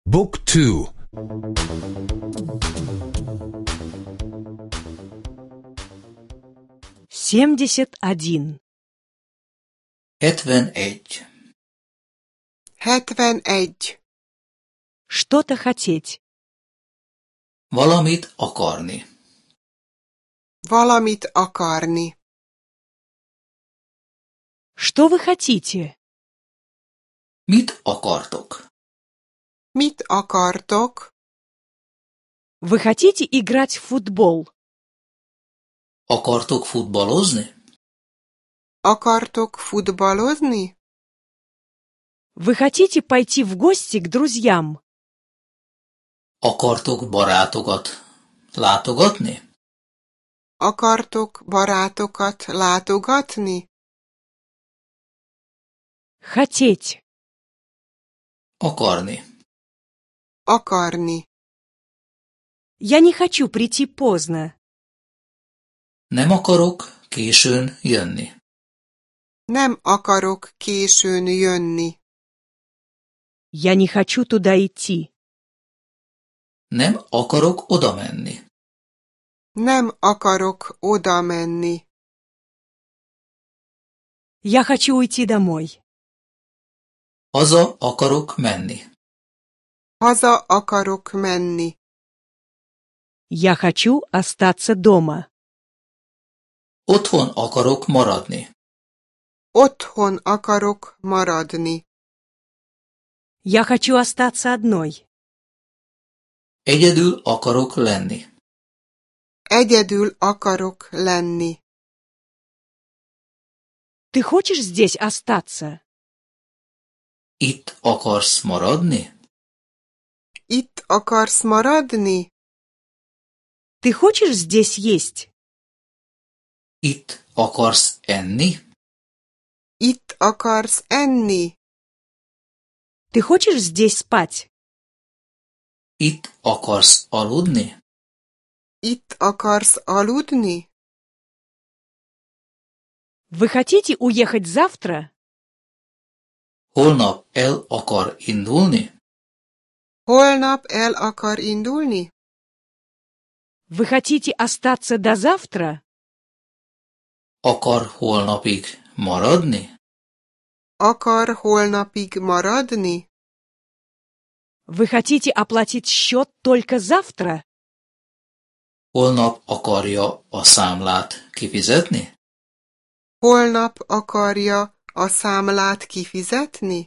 Book 2. 71. 71. 71. Что-то хотеть. Valamit akarni. Valamit akarni. Что вы хотите? Mit akartok? Mit akartok? Вы хотите играть в футбол? Akartok futballozni? Akartok futballozni? Вы хотите пойти в гости к друзьям? Akartok barátokat látogatni? Akartok barátokat látogatni? Хотеть. Akarni. Akarni. Я не хочу прийти поздно. Nem akarok későn jönni. Nem akarok későn jönni. Я не хочу туда идти. Nem akarok oda menni. Nem akarok oda menni. Я хочу уйти домой. Haza akarok menni. Haza akarok menni. Я хочу остаться дома. Otthon akarok maradni. Otthon akarok maradni. Я хочу остаться одной. Egyedül akarok lenni. Egyedül akarok lenni. Ты хочешь здесь остаться? Itt akarsz maradni? Itt akarsz maradni? Ты хочешь здесь есть? Itt akarsz enni? Itt akarsz enni? Ты хочешь здесь спать? Itt akarsz aludni? Itt akarsz aludni? Вы хотите уехать завтра? Holnap el akar indulni? Holnap el akar indulni? Вы хотите остаться до завтра? Akar holnapig maradni? Akar holnapig maradni? Вы хотите оплатить счет только завтра? Holnap akarja a számlát kifizetni? Holnap akarja a számlát kifizetni?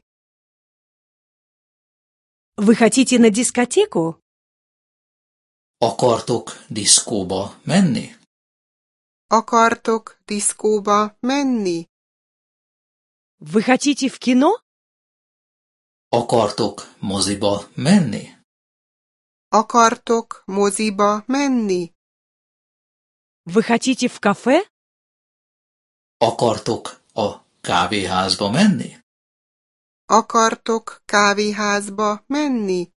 Вы хотите на дискотеку? Akartok diszkóba menni? Akartok diszkóba menni? Вы хотите в кино? Akartok moziba menni? Akartok moziba menni? Вы хотите в кафе? Akartok a kávéházba menni? Akartok kávéházba menni?